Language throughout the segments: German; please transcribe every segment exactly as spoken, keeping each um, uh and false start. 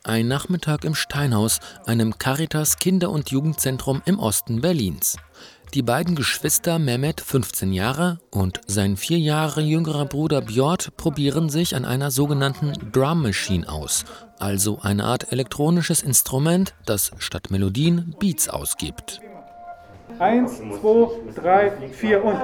Ein Nachmittag im Steinhaus, einem Caritas-Kinder- und Jugendzentrum im Osten Berlins. Die beiden Geschwister Mehmet, fünfzehn Jahre, und sein vier Jahre jüngerer Bruder Bjort probieren sich an einer sogenannten Drum Machine aus, also eine Art elektronisches Instrument, das statt Melodien Beats ausgibt. Eins, zwei, drei, vier und...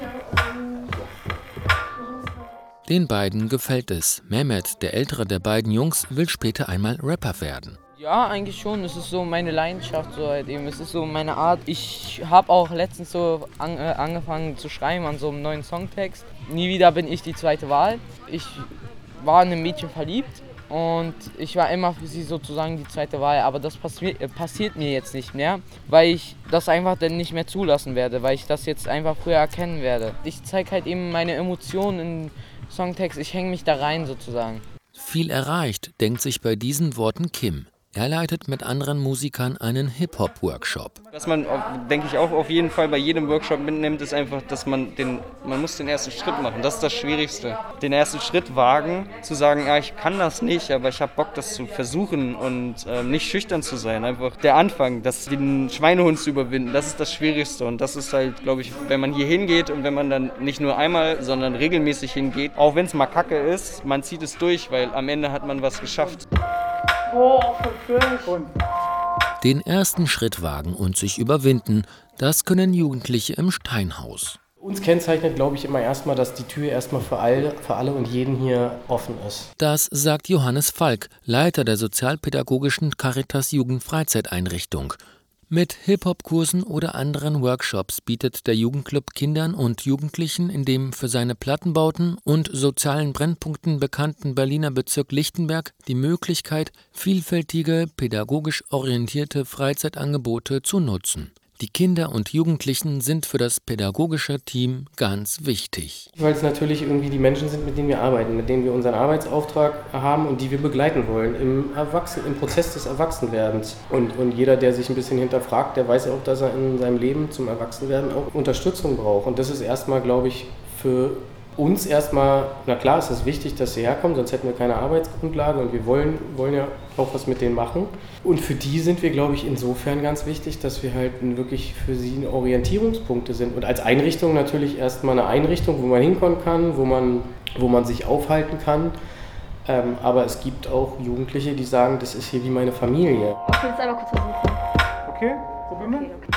Den beiden gefällt es. Mehmet, der ältere der beiden Jungs, will später einmal Rapper werden. Ja, eigentlich schon. Es ist so meine Leidenschaft, so halt eben. Es ist so meine Art. Ich habe auch letztens so an, äh, angefangen zu schreiben an so einem neuen Songtext. Nie wieder bin ich die zweite Wahl. Ich war in ein Mädchen verliebt und ich war immer für sie sozusagen die zweite Wahl. Aber das passi- äh, passiert mir jetzt nicht mehr, weil ich das einfach dann nicht mehr zulassen werde, weil ich das jetzt einfach früher erkennen werde. Ich zeige halt eben meine Emotionen in Songtext. Ich hänge mich da rein sozusagen. Viel erreicht, denkt sich bei diesen Worten Kim. Er leitet mit anderen Musikern einen Hip-Hop-Workshop. Was man, denke ich, auch auf jeden Fall bei jedem Workshop mitnimmt, ist einfach, dass man den, man muss den ersten Schritt machen. Das ist das Schwierigste. Den ersten Schritt wagen, zu sagen, ja, ich kann das nicht, aber ich habe Bock, das zu versuchen und äh, nicht schüchtern zu sein. Einfach der Anfang, das, den Schweinehund zu überwinden, das ist das Schwierigste. Und das ist halt, glaube ich, wenn man hier hingeht und wenn man dann nicht nur einmal, sondern regelmäßig hingeht, auch wenn es mal kacke ist, man zieht es durch, weil am Ende hat man was geschafft. Den ersten Schritt wagen und sich überwinden, das können Jugendliche im Steinhaus. Uns kennzeichnet, glaube ich, immer erstmal, dass die Tür erstmal für alle, für alle und jeden hier offen ist. Das sagt Johannes Falk, Leiter der sozialpädagogischen Caritas Jugendfreizeiteinrichtung. Mit Hip-Hop-Kursen oder anderen Workshops bietet der Jugendclub Kindern und Jugendlichen in dem für seine Plattenbauten und sozialen Brennpunkten bekannten Berliner Bezirk Lichtenberg die Möglichkeit, vielfältige, pädagogisch orientierte Freizeitangebote zu nutzen. Die Kinder und Jugendlichen sind für das pädagogische Team ganz wichtig. Weil es natürlich irgendwie die Menschen sind, mit denen wir arbeiten, mit denen wir unseren Arbeitsauftrag haben und die wir begleiten wollen im, Erwachsen-, im Prozess des Erwachsenwerdens. Und, und jeder, der sich ein bisschen hinterfragt, der weiß auch, dass er in seinem Leben zum Erwachsenwerden auch Unterstützung braucht. Und das ist erstmal, glaube ich, für uns erstmal, na klar ist es wichtig, dass sie herkommen, sonst hätten wir keine Arbeitsgrundlage und wir wollen, wollen ja auch was mit denen machen. Und für die sind wir, glaube ich, insofern ganz wichtig, dass wir halt wirklich für sie Orientierungspunkte sind. Und als Einrichtung natürlich erstmal eine Einrichtung, wo man hinkommen kann, wo man, wo man sich aufhalten kann. Ähm, aber es gibt auch Jugendliche, die sagen, das ist hier wie meine Familie. Ich will es einmal kurz versuchen. Okay, probieren wir. Okay, okay.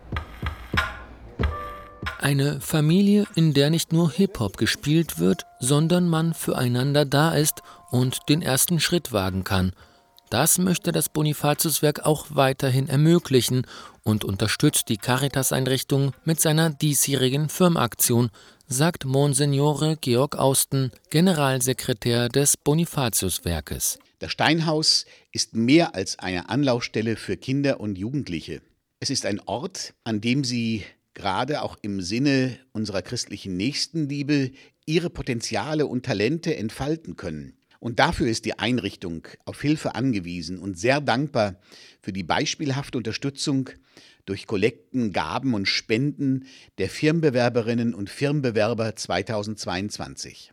Eine Familie, in der nicht nur Hip-Hop gespielt wird, sondern man füreinander da ist und den ersten Schritt wagen kann. Das möchte das Bonifatiuswerk auch weiterhin ermöglichen und unterstützt die Caritas-Einrichtung mit seiner diesjährigen Firmenaktion, sagt Monsignore Georg Austen, Generalsekretär des Bonifatiuswerkes. Das Steinhaus ist mehr als eine Anlaufstelle für Kinder und Jugendliche. Es ist ein Ort, an dem sie gerade auch im Sinne unserer christlichen Nächstenliebe ihre Potenziale und Talente entfalten können. Und dafür ist die Einrichtung auf Hilfe angewiesen und sehr dankbar für die beispielhafte Unterstützung durch Kollekten, Gaben und Spenden der Firmenbewerberinnen und Firmenbewerber zweitausendzweiundzwanzig.